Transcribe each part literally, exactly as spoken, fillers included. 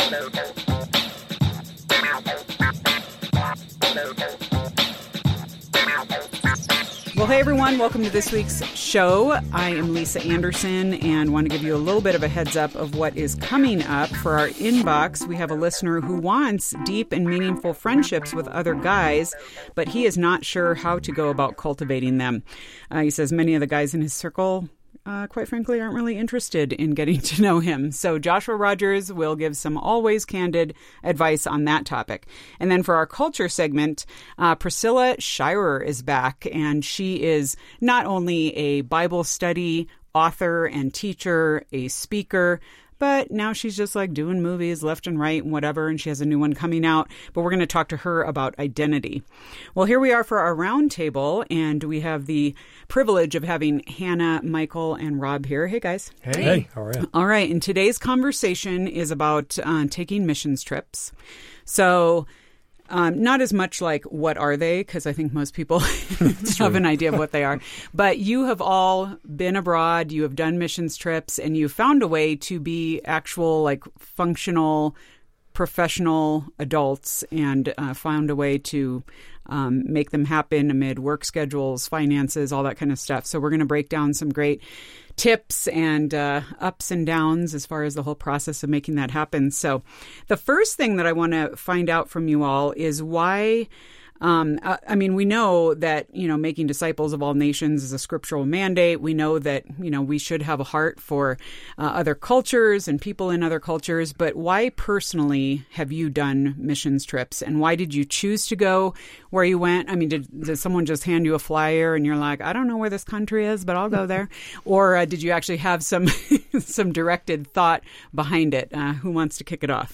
Well, hey, everyone. Welcome to this week's show. I am Lisa Anderson and want to give you a little bit of a heads up of what is coming up. For our inbox, we have a listener who wants deep and meaningful friendships with other guys, but he is not sure how to go about cultivating them. Uh, he says many of the guys in his circle, Uh, quite frankly, aren't really interested in getting to know him. So Joshua Rogers will give some always candid advice on that topic. And then for our culture segment, uh, Priscilla Shirer is back, and she is not only a Bible study author and teacher, a speaker, but now she's just like doing movies left and right and whatever, and she has a new one coming out. But we're going to talk to her about identity. Well, here we are for our roundtable, and we have the privilege of having Hannah, Michael, and Rob here. Hey, guys. Hey. Hey, how are you? All right, and today's conversation is about uh, taking missions trips. So Um, not as much like what are they, because I think most people have an idea of what they are. But you have all been abroad, you have done missions trips, and you found a way to be actual, like, functional, professional adults, and uh, found a way to um, make them happen amid work schedules, finances, all that kind of stuff. So we're going to break down some great tips and uh, ups and downs as far as the whole process of making that happen. So the first thing that I want to find out from you all is why, um, uh, I mean, we know that, you know, making disciples of all nations is a scriptural mandate. We know that, you know, we should have a heart for uh, other cultures and people in other cultures. But why personally have you done missions trips, and why did you choose to go where you went? I mean, did, did someone just hand you a flyer and you're like, I don't know where this country is, but I'll go there? Or uh, did you actually have some some directed thought behind it? Uh, who wants to kick it off?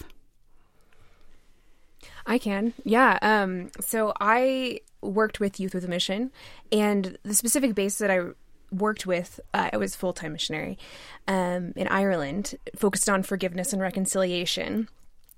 I can. Yeah. Um, so I worked with Youth with a Mission, and the specific base that I worked with, uh, I was a full-time missionary um, in Ireland, focused on forgiveness and reconciliation.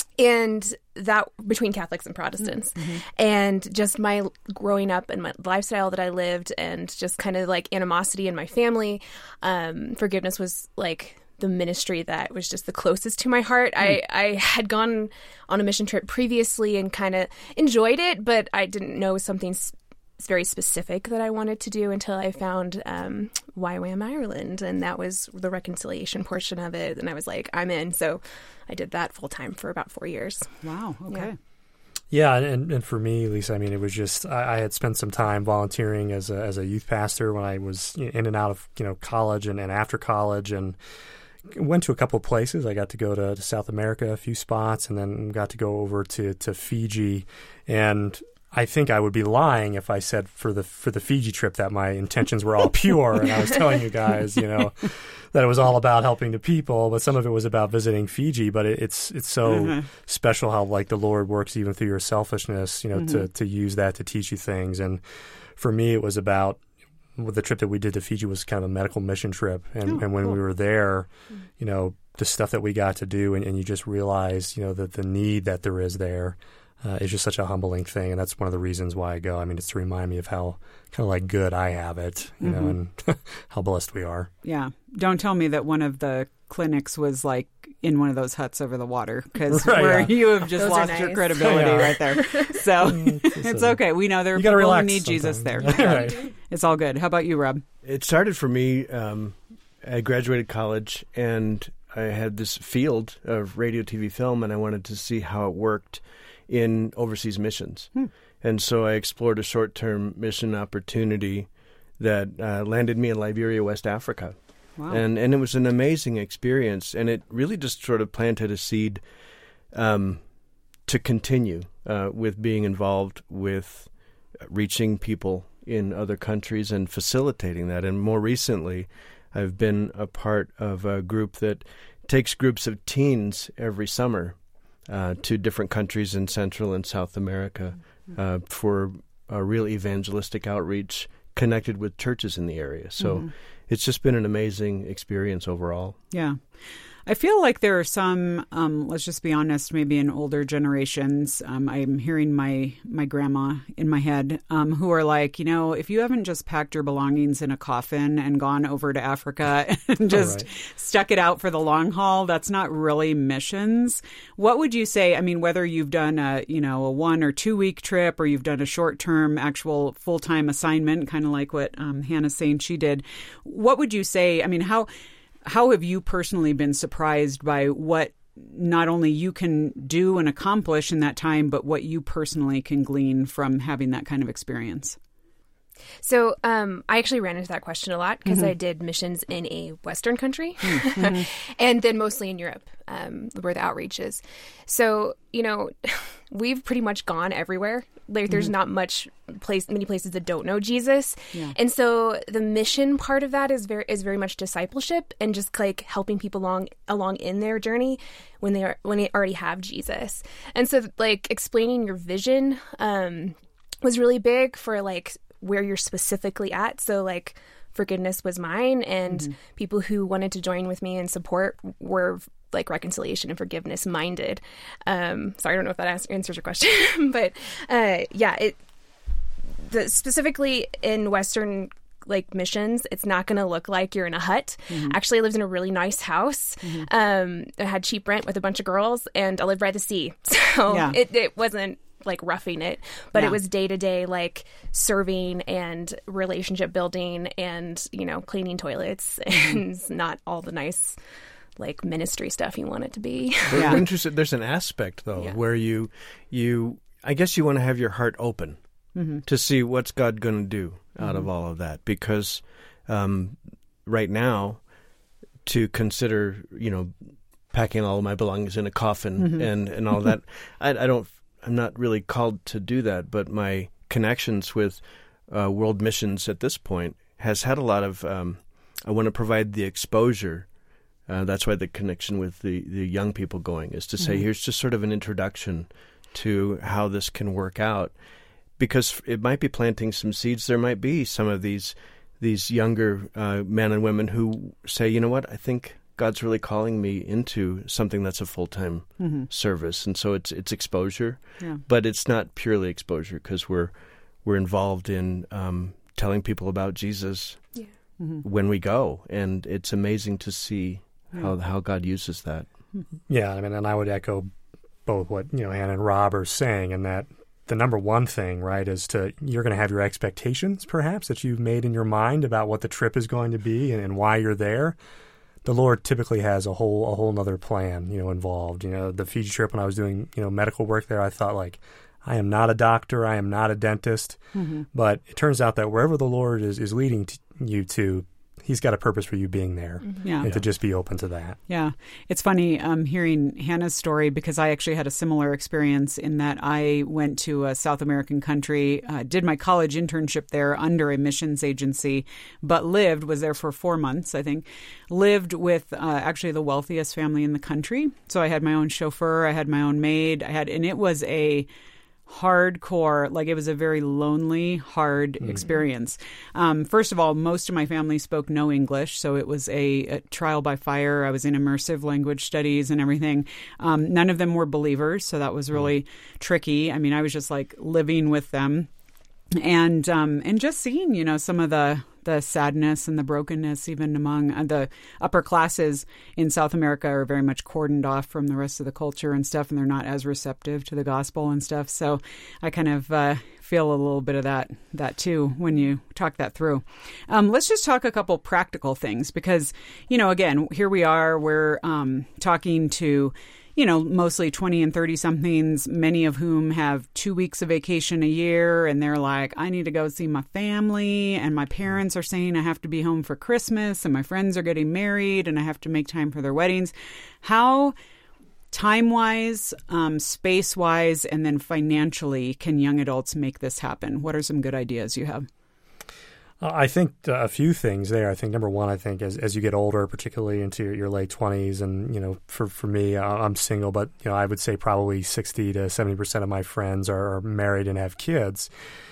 And that between Catholics and Protestants. Mm-hmm. And just my growing up and my lifestyle that I lived, and just kind of like animosity in my family, um, forgiveness was like the ministry that was just the closest to my heart. Mm. I, I had gone on a mission trip previously and kind of enjoyed it, but I didn't know something s- very specific that I wanted to do until I found um, Y WAM Ireland, and that was the reconciliation portion of it. And I was like, I'm in. So I did that full time for about four years. Wow. Okay. Yeah. yeah and, and for me, Lisa, I mean, it was just, I, I had spent some time volunteering as a, as a youth pastor when I was in and out of, you know, college and, and after college, and went to a couple of places. I got to go to, to South America, a few spots, and then got to go over to, to Fiji. And I think I would be lying if I said for the for the Fiji trip that my intentions were all pure, and I was telling you guys, you know, that it was all about helping the people, but some of it was about visiting Fiji. But it, it's it's so mm-hmm. special how, like, the Lord works even through your selfishness, you know, mm-hmm. to to use that to teach you things. And for me, it was about, well, the trip that we did to Fiji was kind of a medical mission trip, and, oh, and when cool. we were there, you know, the stuff that we got to do, and, and you just realize, you know, that the need that there is there. Uh, it's just such a humbling thing, and that's one of the reasons why I go. I mean, it's to remind me of how kind of like good I have it, you mm-hmm. know, and how blessed we are. Yeah. Don't tell me that one of the clinics was like in one of those huts over the water, because right, where yeah. you have just Those lost nice. your credibility yeah. right there. So it's, it's okay. We know there are people who need Jesus there. Right. It's all good. How about you, Rob? It started for me. Um, I graduated college, and I had this field of radio, T V, film, and I wanted to see how it worked in overseas missions. Hmm. And so I explored a short-term mission opportunity that uh, landed me in Liberia, West Africa. Wow. And and it was an amazing experience, and it really just sort of planted a seed um, to continue uh, with being involved with reaching people in other countries and facilitating that. And more recently, I've been a part of a group that takes groups of teens every summer Uh, to different countries in Central and South America uh, for a real evangelistic outreach connected with churches in the area. So mm-hmm. it's just been an amazing experience overall. Yeah. I feel like there are some, um, let's just be honest, maybe in older generations, um, I'm hearing my, my grandma in my head, um, who are like, you know, if you haven't just packed your belongings in a coffin and gone over to Africa and just right. stuck it out for the long haul, that's not really missions. What would you say? I mean, whether you've done a, you know, a one or two week trip or you've done a short term actual full time assignment, kind of like what um, Hannah's saying she did, what would you say? I mean, how... How have you personally been surprised by what not only you can do and accomplish in that time, but what you personally can glean from having that kind of experience? So um, I actually ran into that question a lot because mm-hmm. I did missions in a Western country mm-hmm. and then mostly in Europe um, where the outreach is. So, you know, we've pretty much gone everywhere. Like, there's mm-hmm. not much place, many places that don't know Jesus. Yeah. And so the mission part of that is very, is very much discipleship and just like helping people along, along in their journey when they are, when they already have Jesus. And so like explaining your vision um, was really big for like where you're specifically at. So like forgiveness was mine, and mm-hmm. people who wanted to join with me and support were like reconciliation and forgiveness minded. Um, sorry, I don't know if that answers your question, but uh, yeah, it the, specifically in Western like missions, it's not going to look like you're in a hut. Mm-hmm. Actually, I lived in a really nice house. Mm-hmm. Um, I had cheap rent with a bunch of girls, and I lived by the sea. So yeah. it, it wasn't like roughing it, but yeah. it was day to day like serving and relationship building and, you know, cleaning toilets and mm-hmm. not all the nice like ministry stuff you want it to be. Yeah. Interesting. There's an aspect though yeah. where you, you, I guess you want to have your heart open mm-hmm. to see what's God going to do out mm-hmm. of all of that, because um, right now to consider, you know, packing all of my belongings in a coffin mm-hmm. and, and all that, I, I don't, I'm not really called to do that, but my connections with uh, world missions at this point has had a lot of, um, I want to provide the exposure. Uh, that's why the connection with the, the young people going is to say, mm-hmm. here's just sort of an introduction to how this can work out, because it might be planting some seeds. There might be some of these these younger uh, men and women who say, you know what, I think God's really calling me into something that's a full-time mm-hmm. service. And so it's it's exposure, yeah. but it's not purely exposure, because we're we're involved in um, telling people about Jesus yeah. mm-hmm. when we go. And it's amazing to see yeah. how how God uses that. Yeah, I mean, and I would echo both what, you know, Hannah and Rob are saying, in that the number one thing, right, is to, you're going to have your expectations, perhaps, that you've made in your mind about what the trip is going to be and, and why you're there. The Lord typically has a whole a whole nother plan, you know, involved. You know, the Fiji trip, when I was doing, you know, medical work there, I thought, like, I am not a doctor, I am not a dentist, mm-hmm. but it turns out that wherever the Lord is, is leading to you to, He's got a purpose for you being there, mm-hmm. yeah. and to just be open to that. Yeah. It's funny um, hearing Hannah's story, because I actually had a similar experience in that I went to a South American country, uh, did my college internship there under a missions agency, but lived, was there for four months, I think, lived with uh, actually the wealthiest family in the country. So I had my own chauffeur, I had my own maid, I had, and it was a hardcore, like it was a very lonely, hard mm. experience. Um, first of all, most of my family spoke no English, so it was a, a trial by fire. I was in immersive language studies and everything. Um, none of them were believers, so that was really mm. tricky. I mean, I was just like living with them, and um, and just seeing, you know, some of the the sadness and the brokenness even among uh, the upper classes in South America are very much cordoned off from the rest of the culture and stuff, and they're not as receptive to the gospel and stuff. So I kind of uh, feel a little bit of that that too when you talk that through. Um, let's just talk a couple practical things, because, you know, again, here we are, we're um, talking to, you know, mostly twenty and thirty somethings, many of whom have two weeks of vacation a year. And they're like, I need to go see my family. And my parents are saying I have to be home for Christmas. And my friends are getting married and I have to make time for their weddings. How time-wise, um, space-wise, and then financially can young adults make this happen? What are some good ideas you have? Uh, I think uh, a few things there. I think number one, I think as as you get older, particularly into your, your late twenties, and, you know, for, for me, uh, I'm single, but, you know, I would say probably sixty to seventy percent of my friends are, are married and have kids.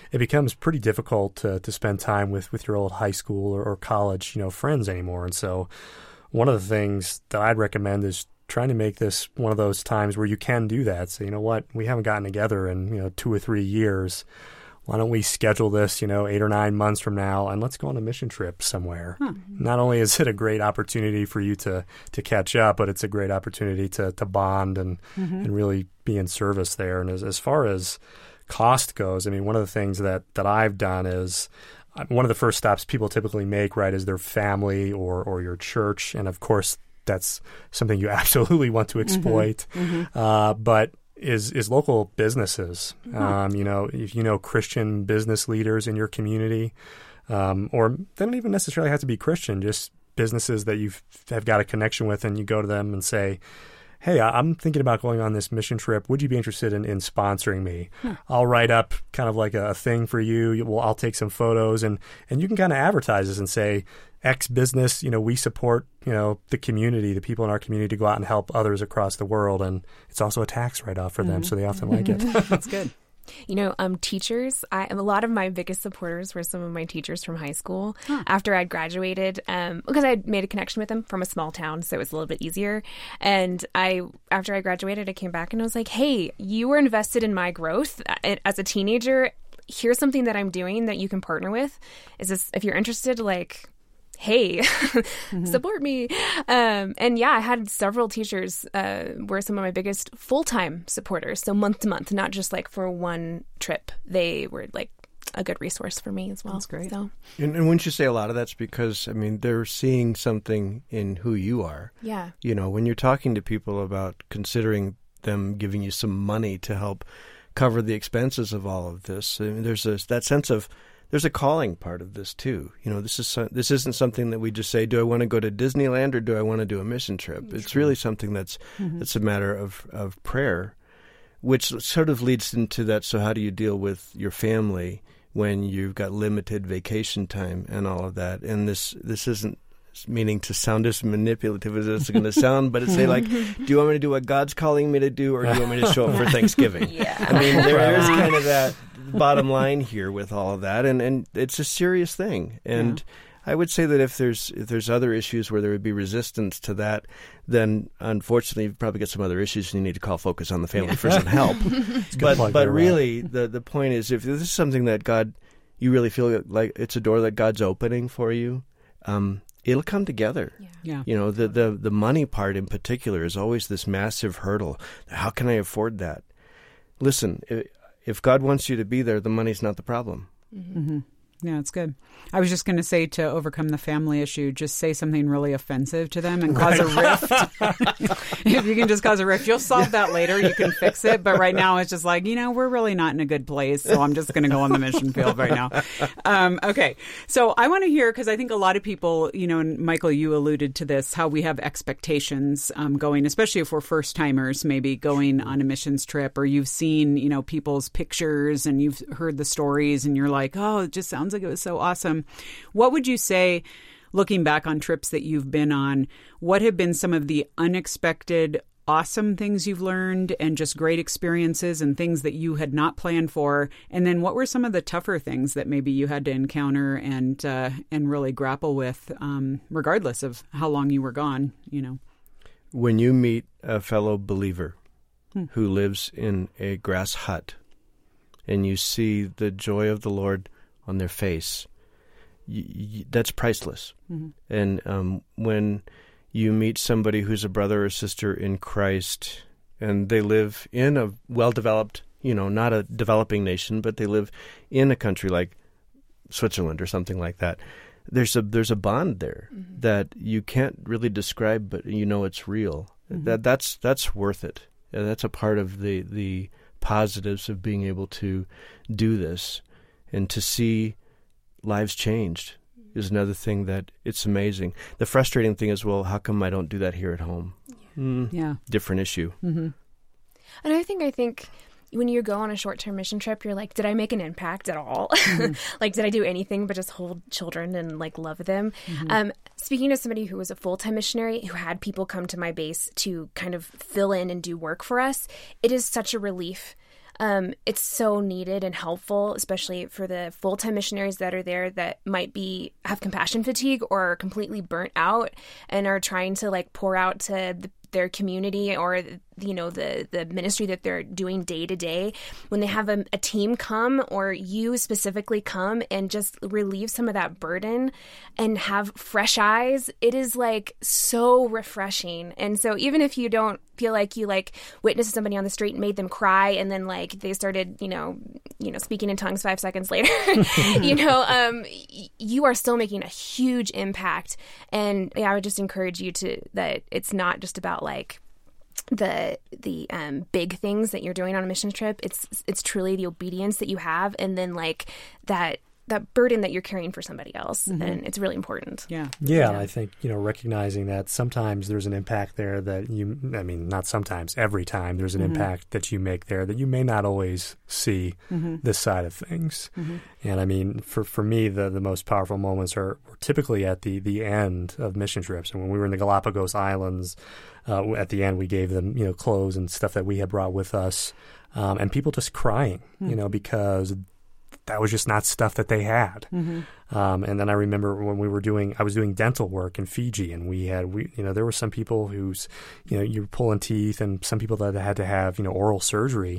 it becomes pretty difficult to, to spend time with, with your old high school or, or college, you know, friends anymore. And so one of the things that I'd recommend is trying to make this one of those times where you can do that. So, you know what, we haven't gotten together in, you know, two or three years. Why don't we schedule this, you know, eight or nine months from now, and let's go on a mission trip somewhere. Huh. Not only is it a great opportunity for you to, to catch up, but it's a great opportunity to, to bond and, mm-hmm. and really be in service there. And as, as far as cost goes, I mean, one of the things that, that I've done is one of the first stops people typically make, right, is their family or, or your church. And of course, that's something you absolutely want to exploit. Mm-hmm. Mm-hmm. Uh, but is is local businesses. Mm-hmm. Um, you know, if you know Christian business leaders in your community, um, or they don't even necessarily have to be Christian, just businesses that you've have got a connection with, and you go to them and say, hey, I'm thinking about going on this mission trip. Would you be interested in, in sponsoring me? Hmm. I'll write up kind of like a, a thing for you. Well, I'll take some photos, and, and you can kind of advertise this and say, X business, you know, we support, you know, the community, the people in our community to go out and help others across the world. And it's also a tax write-off for mm-hmm. them, so they often like it. That's good. You know, um, teachers, I, a lot of my biggest supporters were some of my teachers from high school huh. after I'd graduated, um, because I made a connection with them from a small town, so it was a little bit easier. And I, after I graduated, I came back and I was like, hey, you were invested in my growth as a teenager. Here's something that I'm doing that you can partner with. Is this, if you're interested, like, hey, mm-hmm. support me. Um, and yeah, I had several teachers uh, were some of my biggest full-time supporters. So month to month, not just like for one trip. They were like a good resource for me as well. That's great. So. And, and wouldn't you say a lot of that's because, I mean, they're seeing something in who you are. Yeah. You know, when you're talking to people about considering them giving you some money to help cover the expenses of all of this, I mean, there's a, that sense of, there's a calling part of this too. You know, this is this isn't something that we just say, do I want to go to Disneyland or do I want to do a mission trip? True. It's really something that's mm-hmm. that's a matter of, of prayer, which sort of leads into that. So how do you deal with your family when you've got limited vacation time and all of that? And this this isn't meaning to sound as manipulative as it's going to sound, but it's say like, do you want me to do what God's calling me to do, or do you want me to show up for Thanksgiving? Yeah. I mean, there, there's kind of that bottom line here with all of that, and, and it's a serious thing. And yeah. I would say that if there's if there's other issues where there would be resistance to that, then unfortunately you've probably got some other issues and you need to call Focus on the Family yeah. for some help. but but there, really, right? the the point is, if this is something that God, you really feel like it's a door that God's opening for you, um, it'll come together. Yeah. yeah. You know, the, the, the money part in particular is always this massive hurdle. How can I afford that? Listen, if God wants you to be there, the money's not the problem. Mm-hmm. Yeah, it's good. I was just going to say, to overcome the family issue, just say something really offensive to them and cause right. a rift. If you can just cause a rift, you'll solve that later. You can fix it. But right now it's just like, you know, we're really not in a good place. So I'm just going to go on the mission field right now. Um, okay. So I want to hear, because I think a lot of people, you know, and Michael, you alluded to this, how we have expectations um, going, especially if we're first timers, maybe going on a missions trip, or you've seen, you know, people's pictures and you've heard the stories and you're like, oh, it just sounds like it was so awesome. What would you say, looking back on trips that you've been on, what have been some of the unexpected, awesome things you've learned and just great experiences and things that you had not planned for? And then what were some of the tougher things that maybe you had to encounter and uh, and really grapple with, um, regardless of how long you were gone, you know? When you meet a fellow believer hmm. who lives in a grass hut and you see the joy of the Lord on their face, y- y- that's priceless. Mm-hmm. And um, when you meet somebody who's a brother or sister in Christ, and they live in a well-developed, you know, not a developing nation, but they live in a country like Switzerland or something like that, there's a there's a bond there mm-hmm. that you can't really describe, but you know it's real. Mm-hmm. That that's that's worth it. And that's a part of the the positives of being able to do this. And to see lives changed is another thing that it's amazing. The frustrating thing is, well, how come I don't do that here at home? Yeah. Mm, yeah. Different issue. Mm-hmm. Another thing I think when you go on a short-term mission trip, you're like, did I make an impact at all? Mm-hmm. Like, did I do anything but just hold children and like love them? Mm-hmm. Um, speaking to somebody who was a full-time missionary who had people come to my base to kind of fill in and do work for us, it is such a relief. Um, it's so needed and helpful, especially for the full-time missionaries that are there that might be have compassion fatigue or are completely burnt out and are trying to like pour out to the, their community or, you know, the, the ministry that they're doing day to day. When they have a, a team come or you specifically come and just relieve some of that burden and have fresh eyes, it is like so refreshing. And so even if you don't feel like you like witnessed somebody on the street and made them cry and then like they started, you know, you know, speaking in tongues five seconds later, you know, um, y- you are still making a huge impact. And yeah, I would just encourage you to, that it's not just about like the the um, big things that you're doing on a mission trip. It's it's truly the obedience that you have, and then like that that burden that you're carrying for somebody else, mm-hmm. and it's really important. Yeah. yeah, yeah. I think, you know, recognizing that sometimes there's an impact there that you, I mean, not sometimes, every time there's an mm-hmm. impact that you make there that you may not always see mm-hmm. this side of things. Mm-hmm. And I mean, for, for me, the, the most powerful moments are, are typically at the, the end of mission trips. And when we were in the Galapagos Islands, uh, at the end, we gave them, you know, clothes and stuff that we had brought with us, um, and people just crying, mm-hmm. you know, because that was just not stuff that they had. Mm-hmm. Um, and then I remember when we were doing, I was doing dental work in Fiji, and we had, we, you know, there were some people who's, you know, you were pulling teeth, and some people that had to have, you know, oral surgery.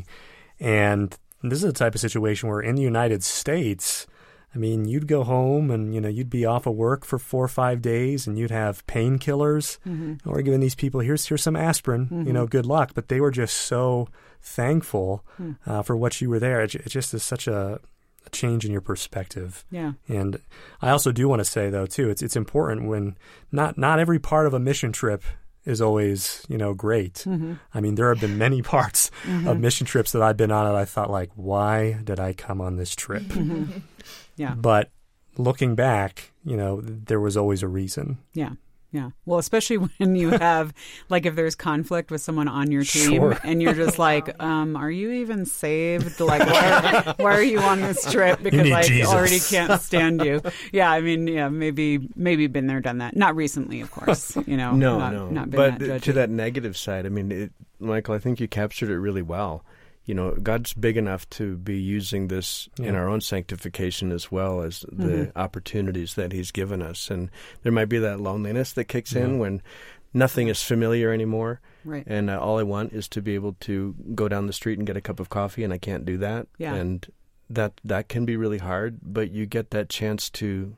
And this is a type of situation where in the United States, I mean, you'd go home and, you know, you'd be off of work for four or five days and you'd have painkillers. Mm-hmm. And we're giving these people, here's, here's some aspirin, mm-hmm. you know, good luck. But they were just so thankful mm. uh, for what you were there. It, it just is such a, a change in your perspective. Yeah. And I also do want to say, though, too, it's it's important when not not every part of a mission trip is always, you know, great. Mm-hmm. I mean, there have been many parts mm-hmm. of mission trips that I've been on that I thought, like, why did I come on this trip? Mm-hmm. Yeah. But looking back, you know, there was always a reason. Yeah. Yeah. Well, especially when you have, like, if there's conflict with someone on your team sure. and you're just like, um, are you even saved? Like, why, why are you on this trip? Because I Jesus. already can't stand you. Yeah. I mean, yeah, maybe, maybe been there, done that. Not recently, of course, you know. no, not, no. Not been but that to that negative side, I mean, it, Michael, I think you captured it really well. You know, God's big enough to be using this yeah. in our own sanctification as well as the mm-hmm. opportunities that He's given us. And there might be that loneliness that kicks yeah. in when nothing is familiar anymore. Right. And uh, all I want is to be able to go down the street and get a cup of coffee, and I can't do that. Yeah. And that that can be really hard, but you get that chance to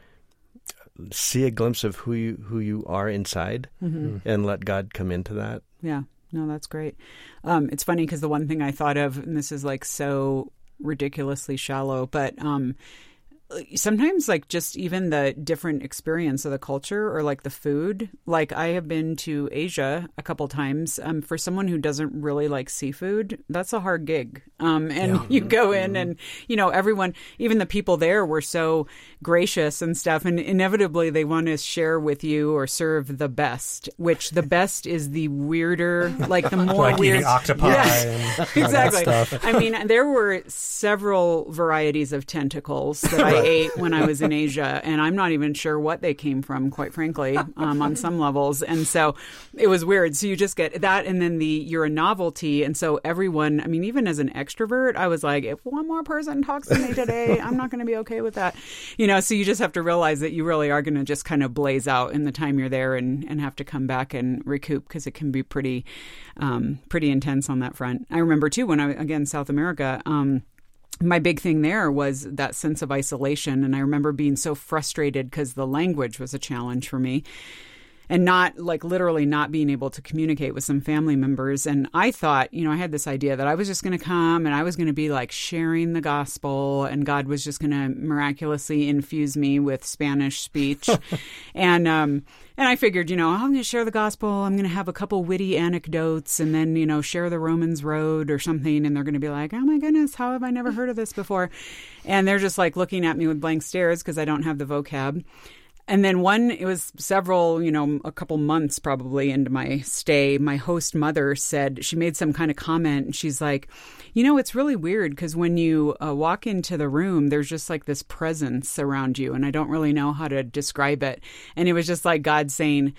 see a glimpse of who you, who you are inside mm-hmm. and let God come into that. Yeah. No, that's great. Um, it's funny because the one thing I thought of, and this is like so ridiculously shallow, but um, sometimes like just even the different experience of the culture or like the food. Like I have been to Asia a couple times. Um, for someone who doesn't really like seafood, that's a hard gig. Um, and yeah. you go in and, you know, everyone, even the people there were so gracious and stuff. And inevitably they want to share with you or serve the best, which the best is the weirder, like the more like weird. Eating octopi yes, and exactly. That stuff. I mean, there were several varieties of tentacles that I ate when I was in Asia, and I'm not even sure what they came from, quite frankly, um, on some levels. And so it was weird. So you just get that, and then the you're a novelty, and so everyone, I mean, even as an extrovert, I was like, if one more person talks to me today, I'm not going to be okay with that. You know, so you just have to realize that you really are going to just kind of blaze out in the time you're there and, and have to come back and recoup, because it can be pretty, um, pretty intense on that front. I remember, too, when I, again, South America, um, my big thing there was that sense of isolation. And I remember being so frustrated because the language was a challenge for me. And not like literally not being able to communicate with some family members. And I thought, you know, I had this idea that I was just going to come and I was going to be like sharing the gospel, and God was just going to miraculously infuse me with Spanish speech. and, um, and I figured, you know, I'm going to share the gospel. I'm going to have a couple witty anecdotes and then, you know, share the Romans Road or something. And they're going to be like, oh my goodness, how have I never heard of this before? And they're just like looking at me with blank stares because I don't have the vocab. And then one, it was several, you know, a couple months probably into my stay, my host mother said, she made some kind of comment, and she's like, you know, it's really weird because when you uh, walk into the room, there's just like this presence around you, and I don't really know how to describe it. And it was just like God saying,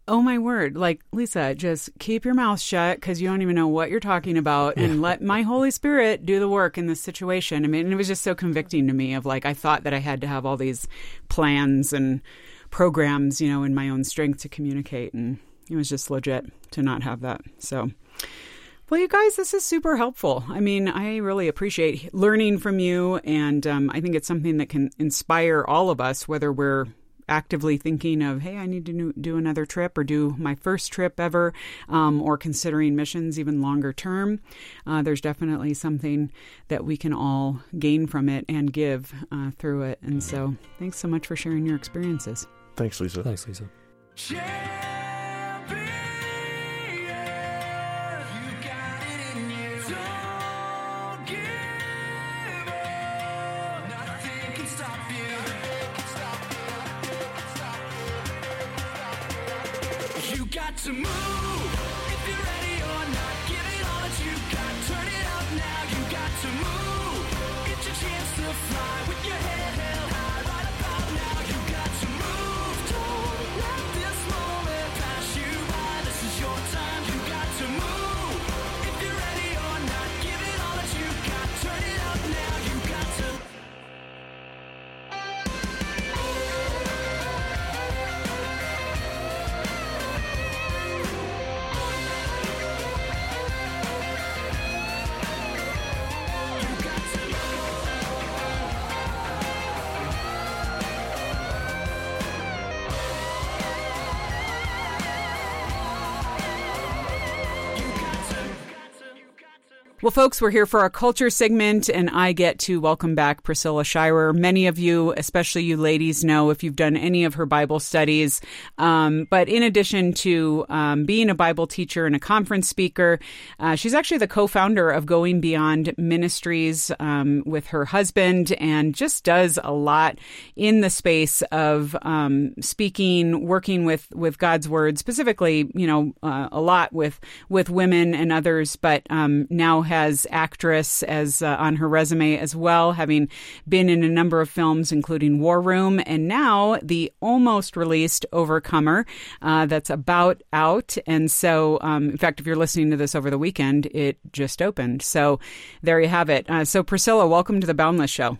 Oh, my word. Like, Lisa, just keep your mouth shut because you don't even know what you're talking about and let my Holy Spirit do the work in this situation. I mean, it was just so convicting to me of like, I thought that I had to have all these plans and programs, you know, in my own strength to communicate. And it was just legit to not have that. So, well, you guys, this is super helpful. I mean, I really appreciate learning from you. And um, I think it's something that can inspire all of us, whether we're actively thinking of, hey, I need to do another trip or do my first trip ever, um, or considering missions even longer term. Uh, there's definitely something that we can all gain from it and give uh, through it. And so thanks so much for sharing your experiences. Thanks, Lisa. Thanks, Lisa. To move, if you're ready or not, give it all that you got, turn it up now, you got to move, it's your chance to fly, with your head held high, right about now, you got to move, don't let this moment pass you by, this is your time, you got to move, if you're ready or not, give it all that you got, turn it up now, you got to. Well, folks, we're here for our culture segment, and I get to welcome back Priscilla Shirer. Many of you, especially you ladies, know if you've done any of her Bible studies. Um, but in addition to um, being a Bible teacher and a conference speaker, uh, she's actually the co-founder of Going Beyond Ministries um, with her husband, and just does a lot in the space of um, speaking, working with, with God's Word, specifically, you know, uh, a lot with with women and others, but um, now has actress as uh, on her resume as well, having been in a number of films, including War Room, and now the almost released Overcomer uh, that's about out. And so, um, in fact, if you're listening to this over the weekend, it just opened. So there you have it. Uh, so Priscilla, welcome to the Boundless Show.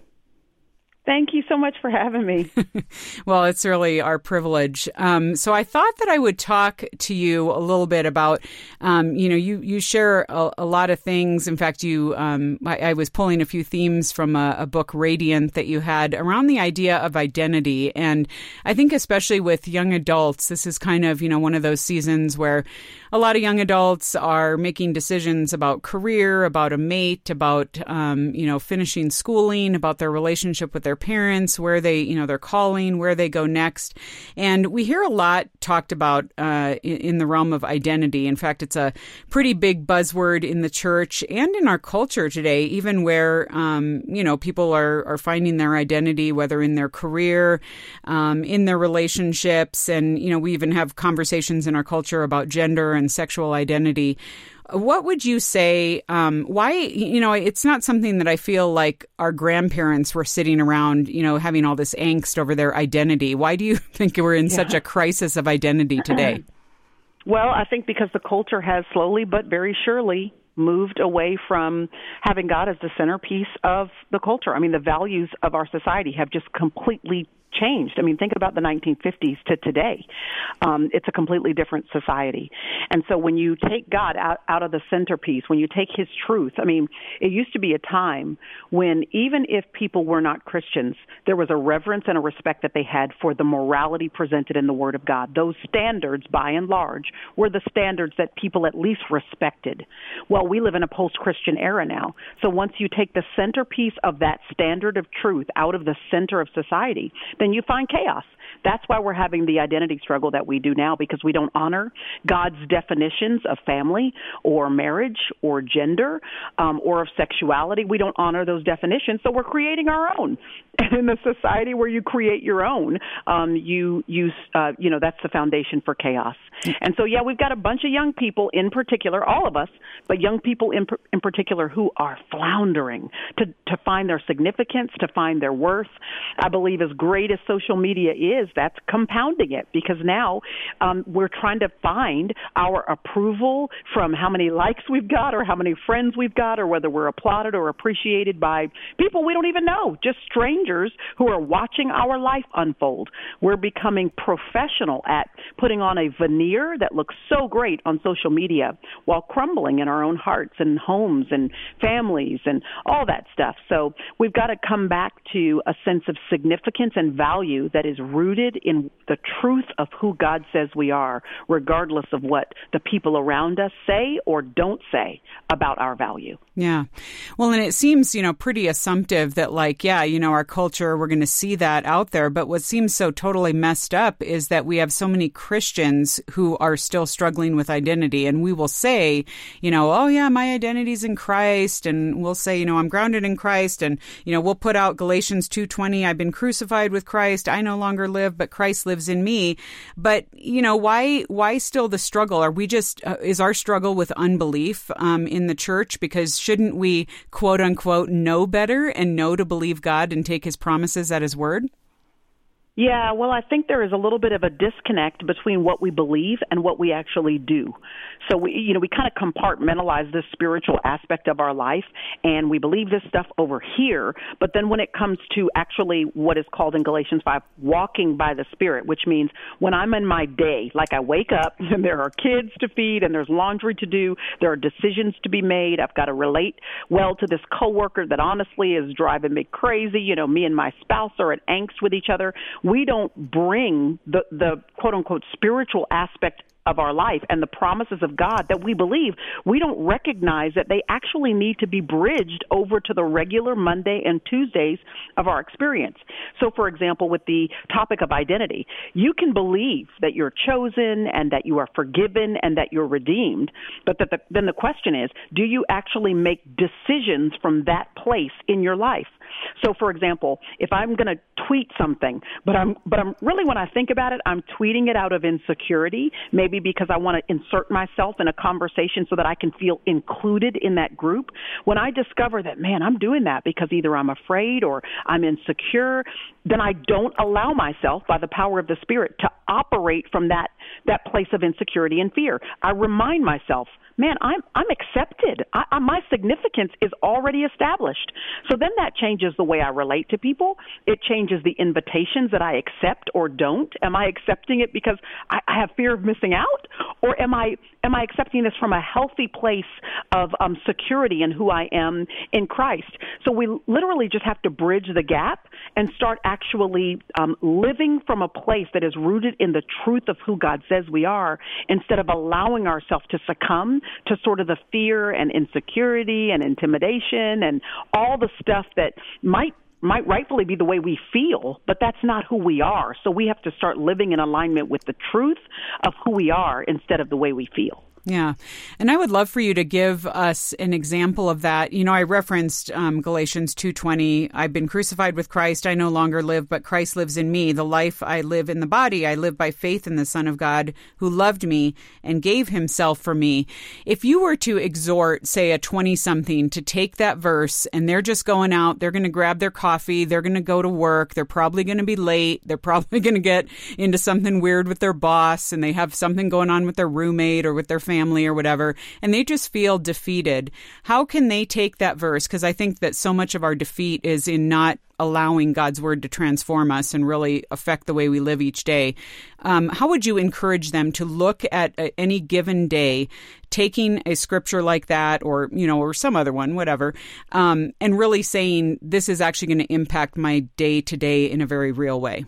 Thank you so much for having me. Well, it's really our privilege. Um, so I thought that I would talk to you a little bit about, um, you know, you, you share a, a lot of things. In fact, you, um, I, I was pulling a few themes from a, a book, Radiant, that you had around the idea of identity. And I think especially with young adults, this is kind of, you know, one of those seasons where a lot of young adults are making decisions about career, about a mate, about, um, you know, finishing schooling, about their relationship with their parents, where they, you know, their calling, where they go next. And we hear a lot talked about uh, in, in the realm of identity. In fact, it's a pretty big buzzword in the church and in our culture today, even where, um, you know, people are, are finding their identity, whether in their career, um, in their relationships. And, you know, we even have conversations in our culture about gender and sexual identity. What would you say, um, why, you know, it's not something that I feel like our grandparents were sitting around, you know, having all this angst over their identity. Why do you think we're in yeah. such a crisis of identity today? Well, I think because the culture has slowly but very surely moved away from having God as the centerpiece of the culture. I mean, the values of our society have just completely changed. I mean, think about the nineteen fifties to today. Um, it's a completely different society. And so when you take God out, out of the centerpiece, when you take his truth, I mean, it used to be a time when even if people were not Christians, there was a reverence and a respect that they had for the morality presented in the Word of God. Those standards, by and large, were the standards that people at least respected. Well, we live in a post-Christian era now. So once you take the centerpiece of that standard of truth out of the center of society, then you find chaos. That's why we're having the identity struggle that we do now, because we don't honor God's definitions of family or marriage or gender um, or of sexuality. We don't honor those definitions, so we're creating our own. And in a society where you create your own, um, you, you, uh, you know, that's the foundation for chaos. And so, yeah, we've got a bunch of young people in particular, all of us, but young people in, in particular who are floundering to, to find their significance, to find their worth. I believe as great as social media is, that's compounding it, because now um, we're trying to find our approval from how many likes we've got or how many friends we've got, or whether we're applauded or appreciated by people we don't even know, just strangers who are watching our life unfold. We're becoming professional at putting on a veneer that looks so great on social media while crumbling in our own hearts and homes and families and all that stuff. So we've got to come back to a sense of significance and value that is rooted in the truth of who God says we are, regardless of what the people around us say or don't say about our value. Yeah. Well, and it seems, you know, pretty assumptive that, like, yeah, you know, our culture, we're going to see that out there. But what seems so totally messed up is that we have so many Christians who are still struggling with identity. And we will say, you know, oh, yeah, my identity's in Christ. And we'll say, you know, I'm grounded in Christ. And, you know, we'll put out Galatians two twenty, I've been crucified with Christ. I no longer live, but Christ lives in me. But, you know, why why still the struggle? Are we just, uh, is our struggle with unbelief um, in the church? Because shouldn't we, quote unquote, know better and know to believe God and take his promises at his word? Yeah, well, I think there is a little bit of a disconnect between what we believe and what we actually do. So we, you know, we kind of compartmentalize this spiritual aspect of our life, and we believe this stuff over here. But then when it comes to actually what is called in Galatians five, walking by the Spirit, which means when I'm in my day, like I wake up and there are kids to feed and there's laundry to do, there are decisions to be made. I've got to relate well to this coworker that honestly is driving me crazy. You know, me and my spouse are at angst with each other. We don't bring the, the quote-unquote spiritual aspect of our life and the promises of God that we believe, we don't recognize that they actually need to be bridged over to the regular Monday and Tuesdays of our experience. So, for example, with the topic of identity, you can believe that you're chosen and that you are forgiven and that you're redeemed, but that the, then the question is, do you actually make decisions from that place in your life? So, for example, if I'm going to tweet something, but I'm but I'm really, when I think about it, I'm tweeting it out of insecurity, maybe because I want to insert myself in a conversation so that I can feel included in that group. When I discover that, man, I'm doing that because either I'm afraid or I'm insecure, then I don't allow myself, by the power of the Spirit, to operate from that that place of insecurity and fear. I remind myself, man, I'm I'm accepted. I, I, my significance is already established. So then that changes the way I relate to people. It changes the invitations that I accept or don't. Am I accepting it because I, I have fear of missing out, or am I am I accepting this from a healthy place of um, security in who I am in Christ? So we literally just have to bridge the gap and start actually um, living from a place that is rooted in the truth of who God says we are, instead of allowing ourselves to succumb to sort of the fear and insecurity and intimidation and all the stuff that might might rightfully be the way we feel, but that's not who we are. So we have to start living in alignment with the truth of who we are instead of the way we feel. Yeah. And I would love for you to give us an example of that. You know, I referenced um, Galatians two twenty. I've been crucified with Christ. I no longer live, but Christ lives in me. The life I live in the body, I live by faith in the Son of God who loved me and gave himself for me. If you were to exhort, say, a twenty-something to take that verse and they're just going out, they're going to grab their coffee, they're going to go to work, they're probably going to be late, they're probably going to get into something weird with their boss, and they have something going on with their roommate or with their family, family or whatever, and they just feel defeated. How can they take that verse? Because I think that so much of our defeat is in not allowing God's word to transform us and really affect the way we live each day. Um, how would you encourage them to look at uh, any given day, taking a scripture like that, or, you know, or some other one, whatever, um, and really saying, this is actually going to impact my day to day in a very real way?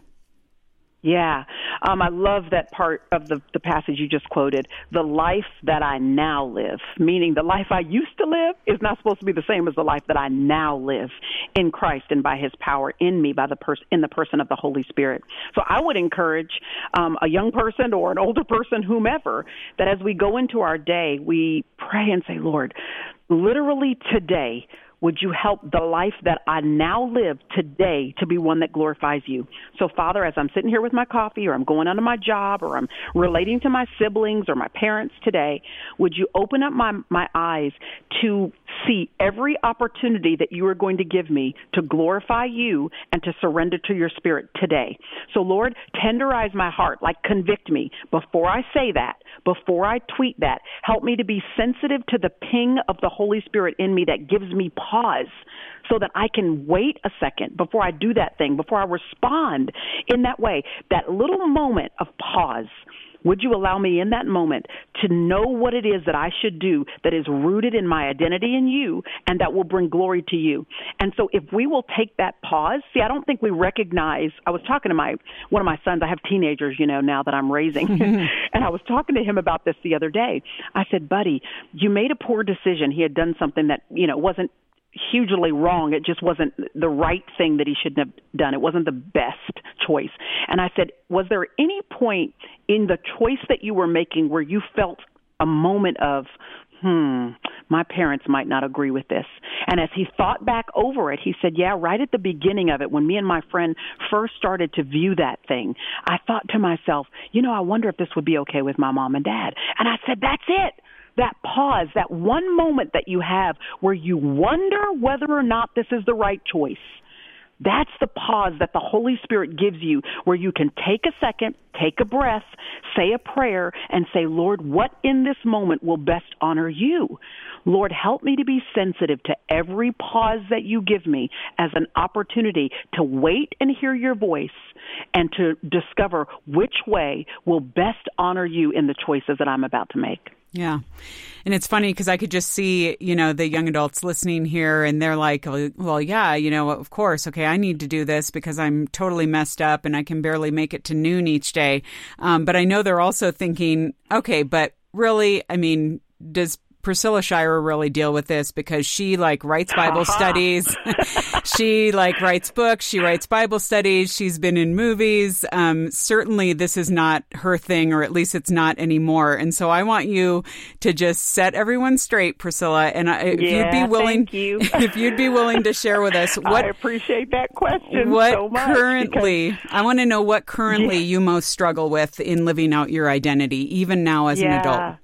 Yeah, um, I love that part of the, the passage you just quoted. The life that I now live, meaning the life I used to live is not supposed to be the same as the life that I now live in Christ and by his power in me, by the pers- in the person of the Holy Spirit. So I would encourage um, a young person or an older person, whomever, that as we go into our day, we pray and say, Lord, literally today, would you help the life that I now live today to be one that glorifies you? So, Father, as I'm sitting here with my coffee, or I'm going on to my job, or I'm relating to my siblings or my parents today, would you open up my, my eyes to see every opportunity that you are going to give me to glorify you and to surrender to your Spirit today? So, Lord, tenderize my heart, like convict me before I say that, before I tweet that. Help me to be sensitive to the ping of the Holy Spirit in me that gives me pause, so that I can wait a second before I do that thing, before I respond in that way. That little moment of pause, would you allow me in that moment to know what it is that I should do that is rooted in my identity in you and that will bring glory to you? And so if we will take that pause, see, I don't think we recognize, I was talking to my one of my sons, I have teenagers, you know, now that I'm raising, and I was talking to him about this the other day. I said, buddy, you made a poor decision. He had done something that, you know, wasn't hugely wrong. It just wasn't the right thing that he shouldn't have done. It wasn't the best choice. And I said, was there any point in the choice that you were making where you felt a moment of, hmm, my parents might not agree with this? And as he thought back over it, he said, yeah, right at the beginning of it, when me and my friend first started to view that thing, I thought to myself, you know, I wonder if this would be okay with my mom and dad. And I said, that's it. That pause, that one moment that you have where you wonder whether or not this is the right choice. That's the pause that the Holy Spirit gives you, where you can take a second, take a breath, say a prayer, and say, Lord, what in this moment will best honor you? Lord, help me to be sensitive to every pause that you give me as an opportunity to wait and hear your voice and to discover which way will best honor you in the choices that I'm about to make. Yeah. And it's funny because I could just see, you know, the young adults listening here, and they're like, well, yeah, you know, of course. Okay, I need to do this because I'm totally messed up and I can barely make it to noon each day. Um, but I know they're also thinking, okay, but really, I mean, does Priscilla Shirer really deal with this? Because she like writes Bible studies. She like writes books. She writes Bible studies. She's been in movies. Um, certainly this is not her thing, or at least it's not anymore. And so I want you to just set everyone straight, Priscilla. And I, if yeah, you'd be willing, thank you. if you'd be willing to share with us what I appreciate that question what so much. currently, because, I want to know what currently yeah. you most struggle with in living out your identity, even now as yeah. an adult.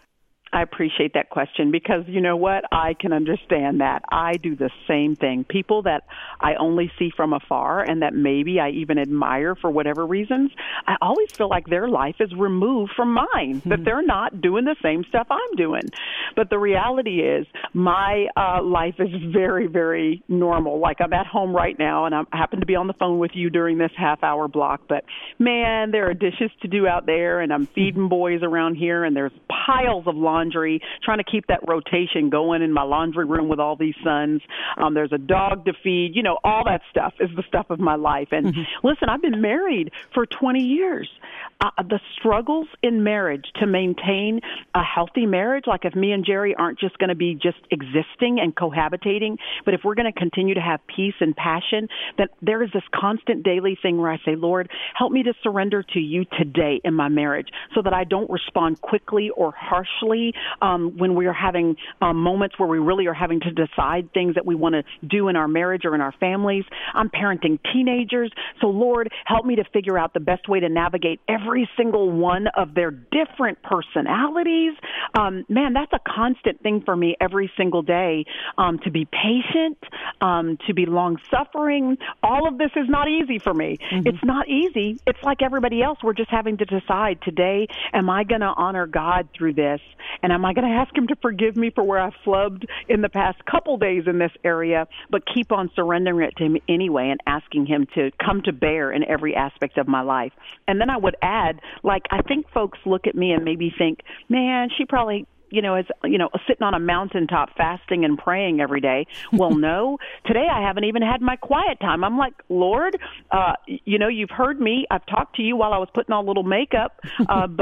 I appreciate that question because, you know what, I can understand that. I do the same thing. People that I only see from afar and that maybe I even admire for whatever reasons, I always feel like their life is removed from mine, mm-hmm. that they're not doing the same stuff I'm doing. But the reality is my uh, life is very, very normal. Like I'm at home right now and I happen to be on the phone with you during this half hour block. But man, there are dishes to do out there and I'm feeding boys around here and there's piles of laundry. Laundry, trying to keep that rotation going in my laundry room with all these sons. Um, there's a dog to feed. You know, all that stuff is the stuff of my life. And mm-hmm. listen, I've been married for twenty years. Uh, the struggles in marriage to maintain a healthy marriage, like if me and Jerry aren't just going to be just existing and cohabitating, but if we're going to continue to have peace and passion, that there is this constant daily thing where I say, Lord, help me to surrender to you today in my marriage so that I don't respond quickly or harshly um, when we are having um, moments where we really are having to decide things that we want to do in our marriage or in our families. I'm parenting teenagers, so Lord, help me to figure out the best way to navigate every Every single one of their different personalities. Um, man, that's a constant thing for me every single day, um, to be patient, um, to be long-suffering. All of this is not easy for me. Mm-hmm. It's not easy. It's like everybody else. We're just having to decide today, am I going to honor God through this? And am I going to ask him to forgive me for where I've flubbed in the past couple days in this area, but keep on surrendering it to him anyway and asking him to come to bear in every aspect of my life? And then I would add, like, I think folks look at me and maybe think, man, she probably, you know, is, you know, sitting on a mountaintop fasting and praying every day. Well, no, today I haven't even had my quiet time. I'm like, Lord, uh, you know, you've heard me. I've talked to you while I was putting on a little makeup, uh, but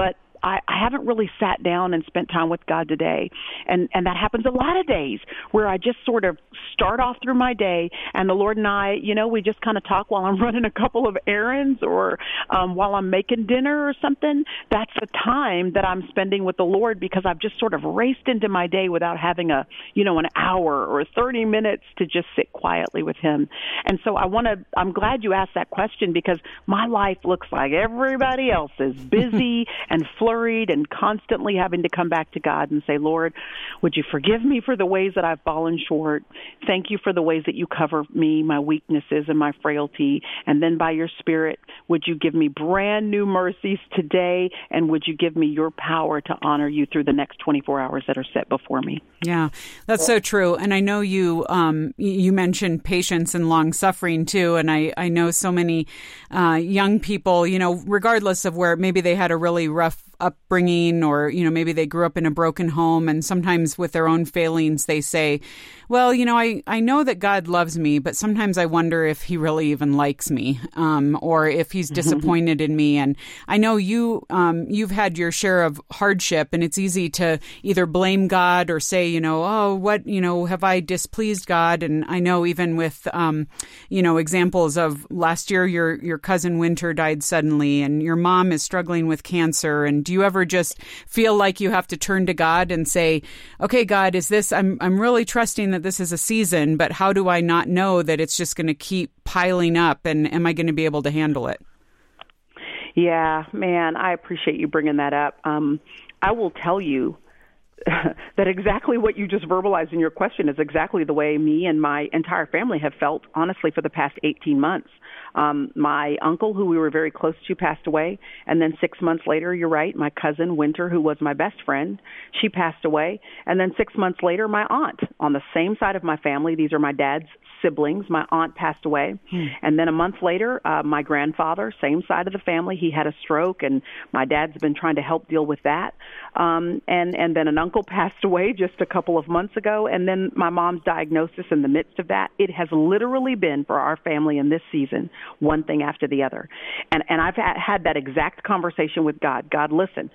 I, I haven't really sat down and spent time with God today. And, and that happens a lot of days where I just sort of start off through my day, and the Lord and I, you know, we just kind of talk while I'm running a couple of errands or um, while I'm making dinner or something. That's the time that I'm spending with the Lord because I've just sort of raced into my day without having a, you know, an hour or thirty minutes to just sit quietly with Him. And so I want to, I'm glad you asked that question because my life looks like everybody else's, busy and flurried and constantly having to come back to God and say, Lord, would you forgive me for the ways that I've fallen short? Thank you for the ways that you cover me, my weaknesses and my frailty. And then by your Spirit, would you give me brand new mercies today? And would you give me your power to honor you through the next twenty-four hours that are set before me? Yeah, that's so true. And I know you um, you mentioned patience and long suffering too. And I, I know so many uh, young people, you know, regardless of where maybe they had a really rough upbringing or, you know, maybe they grew up in a broken home, and sometimes with their own failings, they say, well, you know, I, I know that God loves me, but sometimes I wonder if he really even likes me, um, or if he's disappointed in me. And I know you, um, you've had your share of hardship, and it's easy to either blame God or say, you know, oh, what, you know, have I displeased God? And I know even with, um, you know, examples of last year, your, your cousin Winter died suddenly, and your mom is struggling with cancer. And do you ever just feel like you have to turn to God and say, okay, God, is this, I'm, I'm really trusting that this is a season, but how do I not know that it's just going to keep piling up, and am I going to be able to handle it? Yeah, man, I appreciate you bringing that up. Um, I will tell you that exactly what you just verbalized in your question is exactly the way me and my entire family have felt, honestly, for the past eighteen months. Um, my uncle, who we were very close to, passed away. And then six months later, you're right, my cousin Winter, who was my best friend, she passed away. And then six months later, my aunt on the same side of my family, these are my dad's siblings, my aunt passed away. Hmm. And then a month later, uh, my grandfather, same side of the family, he had a stroke, and my dad's been trying to help deal with that. Um, and, and then an uncle passed away just a couple of months ago. And then my mom's diagnosis in the midst of that. It has literally been for our family in this season, one thing after the other. And and I've had that exact conversation with God. God, listen,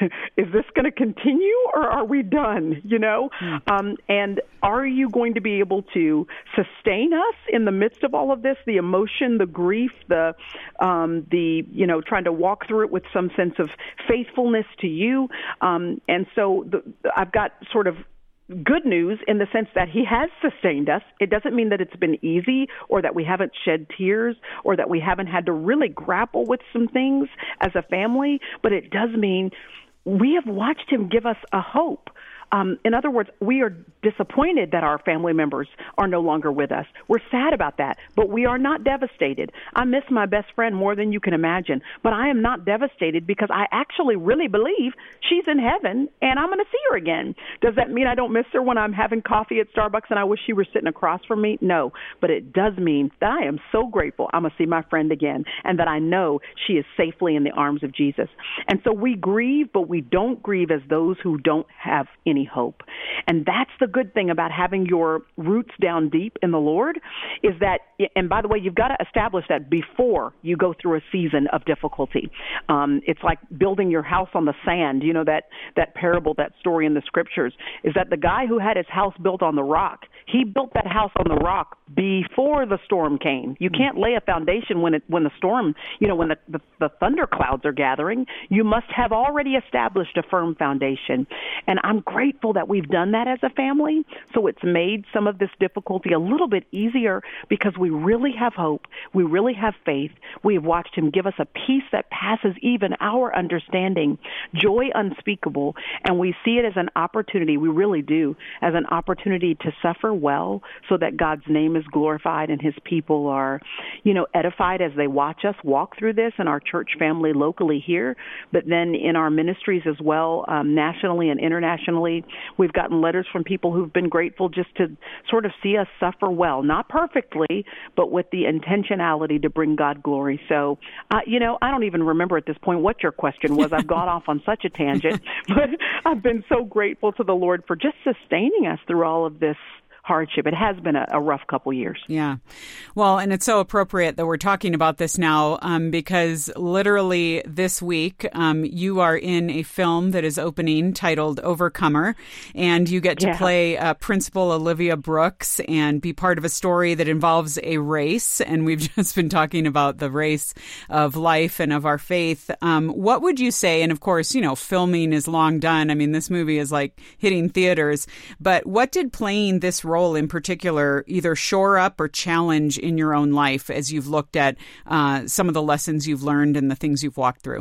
is this going to continue or are we done? You know, mm. um, and are you going to be able to sustain us in the midst of all of this, the emotion, the grief, the, um, the you know, trying to walk through it with some sense of faithfulness to you? Um, and so the, I've got sort of good news in the sense that he has sustained us. It doesn't mean that it's been easy or that we haven't shed tears or that we haven't had to really grapple with some things as a family, but it does mean we have watched him give us a hope. Um, in other words, we are disappointed that our family members are no longer with us. We're sad about that, but we are not devastated. I miss my best friend more than you can imagine, but I am not devastated because I actually really believe she's in heaven and I'm going to see her again. Does that mean I don't miss her when I'm having coffee at Starbucks and I wish she were sitting across from me? No, but it does mean that I am so grateful I'm going to see my friend again and that I know she is safely in the arms of Jesus. And so we grieve, but we don't grieve as those who don't have any hope. And that's the good thing about having your roots down deep in the Lord is that, and by the way, you've got to establish that before you go through a season of difficulty. Um, it's like building your house on the sand. You know, that, that parable, that story in the scriptures is that the guy who had his house built on the rock, he built that house on the rock before the storm came. You can't lay a foundation when it, when the storm, you know, when the, the, the thunder clouds are gathering. You must have already established a firm foundation. And I'm grateful that we've done that as a family. So it's made some of this difficulty a little bit easier because we really have hope. We really have faith. We have watched him give us a peace that passes even our understanding, joy unspeakable. And we see it as an opportunity. We really do, as an opportunity to suffer well so that God's name is glorified and his people are, you know, edified as they watch us walk through this in our church family locally here, but then in our ministries as well, um, nationally and internationally. We've gotten letters from people who've been grateful just to sort of see us suffer well, not perfectly, but with the intentionality to bring God glory. So, uh, you know, I don't even remember at this point what your question was. I've gone off on such a tangent, but I've been so grateful to the Lord for just sustaining us through all of this hardship. It has been a, a rough couple years. Yeah. Well, and it's so appropriate that we're talking about this now um, because literally this week um, you are in a film that is opening titled Overcomer, and you get to Yeah. play uh, Principal Olivia Brooks and be part of a story that involves a race. And we've just been talking about the race of life and of our faith. Um, what would you say? And of course, you know, filming is long done. I mean, this movie is like hitting theaters. But what did playing this role in particular either shore up or challenge in your own life as you've looked at uh, some of the lessons you've learned and the things you've walked through?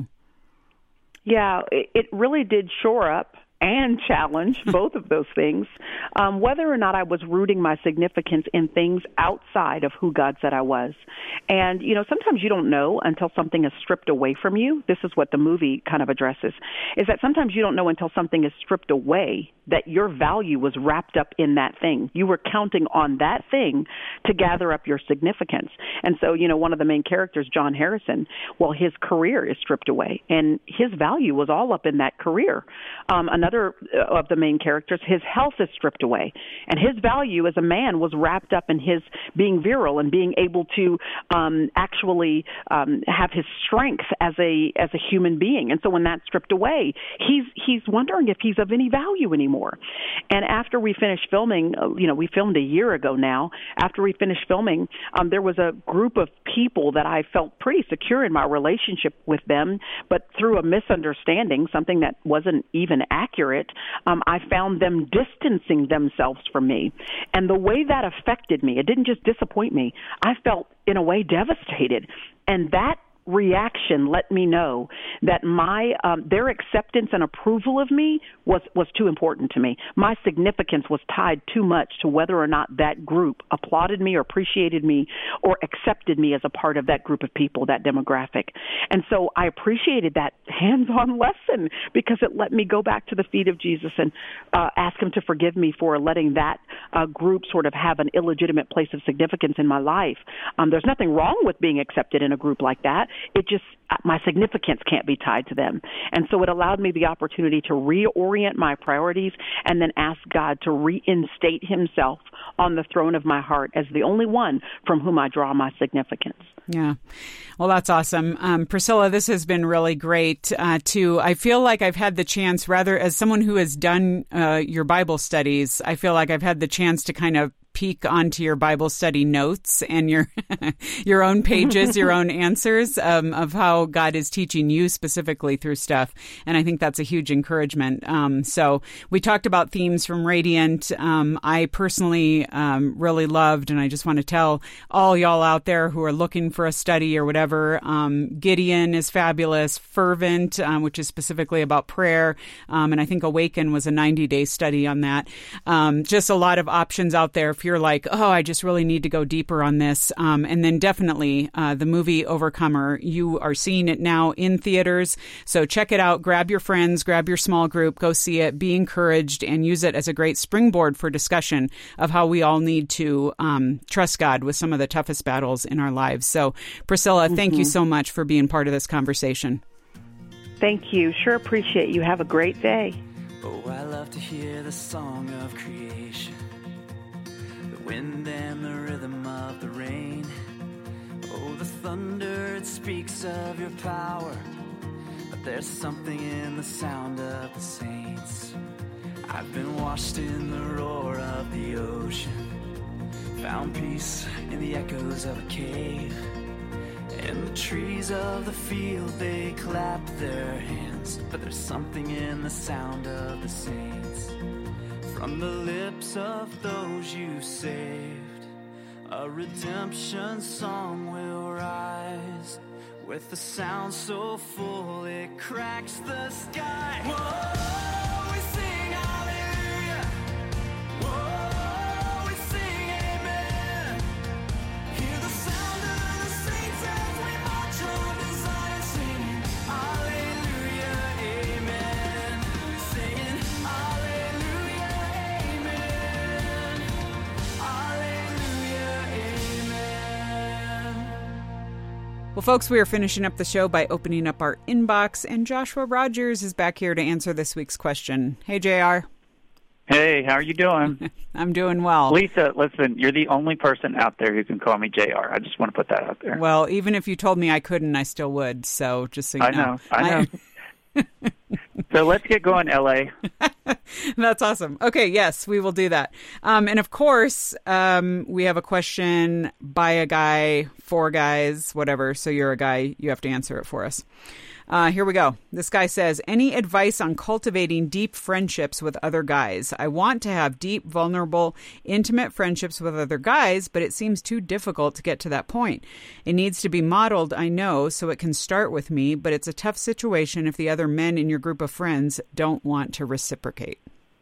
Yeah, it, it really did shore up and challenge, both of those things, um, whether or not I was rooting my significance in things outside of who God said I was. And, you know, sometimes you don't know until something is stripped away from you. This is what the movie kind of addresses, is that sometimes you don't know until something is stripped away that your value was wrapped up in that thing. You were counting on that thing to gather up your significance. And so, you know, one of the main characters, John Harrison, well, his career is stripped away, and his value was all up in that career. Um, another of the main characters, his health is stripped away, and his value as a man was wrapped up in his being virile and being able to um, actually um, have his strength as a as a human being. And so when that's stripped away, he's he's wondering if he's of any value anymore. And after we finished filming, uh, you know, we filmed a year ago now. After we finished filming, um, there was a group of people that I felt pretty secure in my relationship with them, but through a misunderstanding, something that wasn't even accurate, um, I found them distancing themselves from me. And the way that affected me, it didn't just disappoint me. I felt, in a way, devastated. And that reaction let me know that my um, their acceptance and approval of me was was too important to me. My significance was tied too much to whether or not that group applauded me or appreciated me or accepted me as a part of that group of people, that demographic. And so I appreciated that hands-on lesson because it let me go back to the feet of Jesus and uh, ask him to forgive me for letting that uh, group sort of have an illegitimate place of significance in my life. Um, there's nothing wrong with being accepted in a group like that. It just, my significance can't be tied to them. And so it allowed me the opportunity to reorient my priorities and then ask God to reinstate himself on the throne of my heart as the only one from whom I draw my significance. Yeah. Well, that's awesome. Um, Priscilla, this has been really great uh, too. I feel like I've had the chance, rather as someone who has done uh, your Bible studies, I feel like I've had the chance to kind of peek onto your Bible study notes and your your own pages, your own answers um, of how God is teaching you specifically through stuff. And I think that's a huge encouragement. Um, so we talked about themes from Radiant. Um, I personally um, really loved, and I just want to tell all y'all out there who are looking for a study or whatever, um, Gideon is fabulous. Fervent, um, which is specifically about prayer. Um, and I think Awaken was a ninety-day study on that. Um, just a lot of options out there if you're like, oh, I just really need to go deeper on this. Um, and then definitely uh, the movie Overcomer. You are seeing it now in theaters. So check it out. Grab your friends, grab your small group, go see it, be encouraged, and use it as a great springboard for discussion of how we all need to um, trust God with some of the toughest battles in our lives. So Priscilla, mm-hmm. thank you so much for being part of this conversation. Thank you. Sure appreciate you. Have a great day. Oh, I love to hear the song of creation, the wind and the rhythm of the rain. Oh, the thunder, it speaks of your power, but there's something in the sound of the saints. I've been washed in the roar of the ocean, found peace in the echoes of a cave. And the trees of the field, they clap their hands, but there's something in the sound of the saints. From the lips of those you saved, a redemption song will rise, with a sound so full it cracks the sky. Whoa, we sing hallelujah. Whoa, we sing amen. Hear the sound of the saints as we march on to Zion, singing hallelujah, amen. Singing hallelujah, amen. Hallelujah, amen. Well, folks, we are finishing up the show by opening up our inbox, and Joshua Rogers is back here to answer this week's question. Hey, J R. Hey, how are you doing? I'm doing well. Lisa, listen, you're the only person out there who can call me J R. I just want to put that out there. Well, even if you told me I couldn't, I still would. So just so you I know. know, I know. So let's get going, L A. That's awesome. Okay, yes, we will do that. Um, and of course, um, we have a question by a guy, for guys, whatever. So you're a guy, you have to answer it for us. Uh, here we go. This guy says, any advice on cultivating deep friendships with other guys? I want to have deep, vulnerable, intimate friendships with other guys, but it seems too difficult to get to that point. It needs to be modeled, I know, so it can start with me, but it's a tough situation if the other men in your group of friends don't want to reciprocate.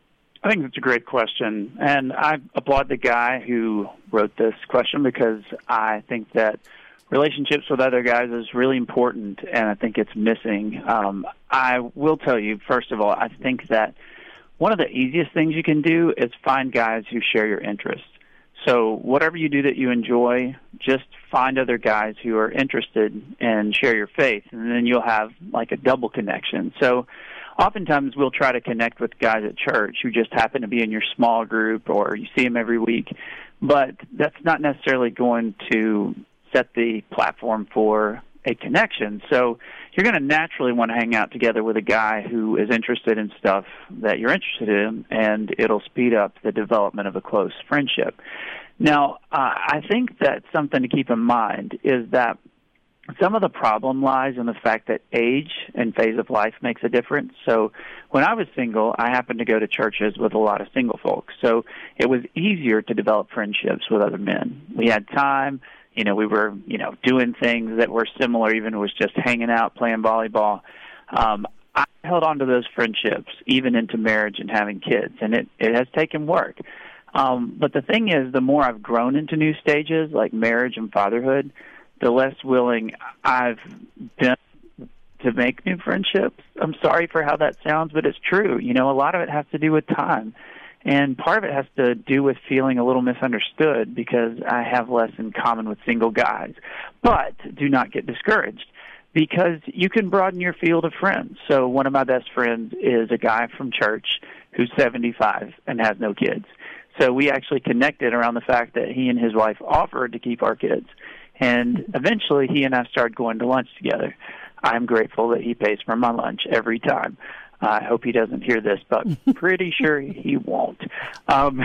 I think that's a great question, and I applaud the guy who wrote this question because I think that relationships with other guys is really important, and I think it's missing. Um, I will tell you, first of all, I think that one of the easiest things you can do is find guys who share your interests. So whatever you do that you enjoy, just find other guys who are interested and share your faith, and then you'll have like a double connection. So oftentimes we'll try to connect with guys at church who just happen to be in your small group or you see them every week, but that's not necessarily going to set the platform for a connection. So you're going to naturally want to hang out together with a guy who is interested in stuff that you're interested in, and it'll speed up the development of a close friendship. Now, uh, I think that something to keep in mind is that some of the problem lies in the fact that age and phase of life makes a difference. So when I was single, I happened to go to churches with a lot of single folks. So it was easier to develop friendships with other men. We had time. You know, we were, you know, doing things that were similar, even if it was just hanging out, playing volleyball. Um, I held on to those friendships, even into marriage and having kids, and it, it has taken work. Um, but the thing is, the more I've grown into new stages, like marriage and fatherhood, the less willing I've been to make new friendships. I'm sorry for how that sounds, but it's true. You know, a lot of it has to do with time. And part of it has to do with feeling a little misunderstood because I have less in common with single guys. But do not get discouraged because you can broaden your field of friends. So one of my best friends is a guy from church who's seventy-five and has no kids. So we actually connected around the fact that he and his wife offered to keep our kids. And eventually he and I started going to lunch together. I'm grateful that he pays for my lunch every time. I hope he doesn't hear this, but pretty sure he won't. Um,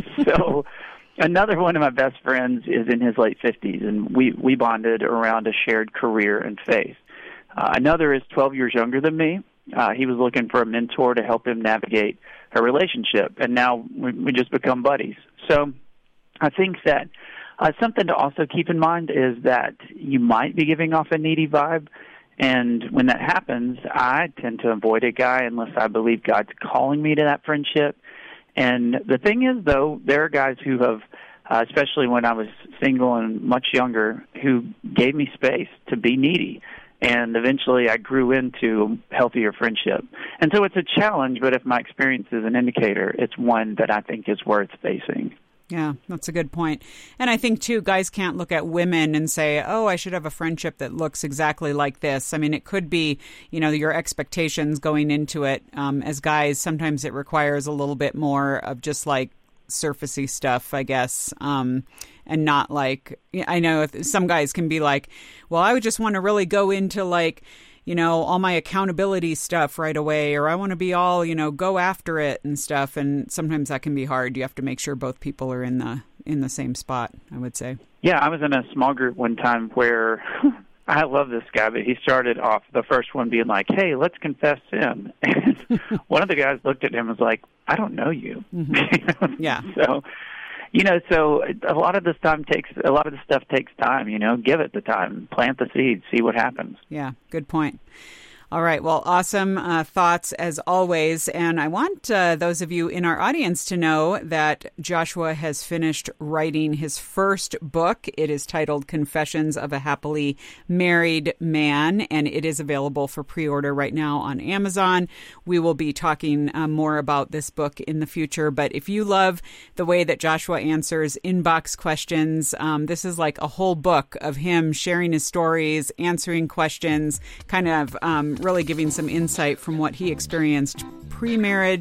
so another one of my best friends is in his late fifties, and we, we bonded around a shared career and faith. Uh, another is twelve years younger than me. Uh, he was looking for a mentor to help him navigate a relationship, and now we, we just become buddies. So I think that uh, something to also keep in mind is that you might be giving off a needy vibe. And when that happens, I tend to avoid a guy unless I believe God's calling me to that friendship. And the thing is, though, there are guys who have, uh, especially when I was single and much younger, who gave me space to be needy. And eventually I grew into healthier friendship. And so it's a challenge, but if my experience is an indicator, it's one that I think is worth facing. Yeah, that's a good point. And I think, too, guys can't look at women and say, oh, I should have a friendship that looks exactly like this. I mean, it could be, you know, your expectations going into it. Um, as guys, sometimes it requires a little bit more of just like surfacey stuff, I guess, um, and not like, I know some guys can be like, well, I would just want to really go into like, you know, all my accountability stuff right away, or I want to be all, you know, go after it and stuff. And sometimes that can be hard. You have to make sure both people are in the in the same spot, I would say. Yeah, I was in a small group one time where I love this guy, but he started off the first one being like, hey, let's confess sin. And one of the guys looked at him and was like, I don't know you. Mm-hmm. Yeah. So, you know, so a lot of this time takes, a lot of this stuff takes time, you know, give it the time, plant the seeds, see what happens. Yeah, good point. All right. Well, awesome uh, thoughts as always. And I want uh, those of you in our audience to know that Joshua has finished writing his first book. It is titled Confessions of a Happily Married Man, and it is available for pre-order right now on Amazon. We will be talking uh, more about this book in the future. But if you love the way that Joshua answers inbox questions, um, this is like a whole book of him sharing his stories, answering questions, kind of um, really giving some insight from what he experienced pre-marriage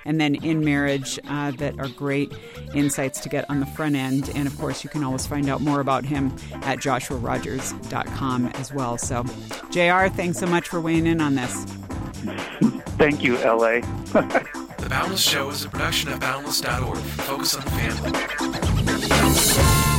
and then In Marriage uh, that are great insights to get on the front end. And, of course, you can always find out more about him at joshua rogers dot com as well. So, J R, thanks so much for weighing in on this. Thank you, L A. The Boundless Show is a production of boundless dot org. Focus on the family.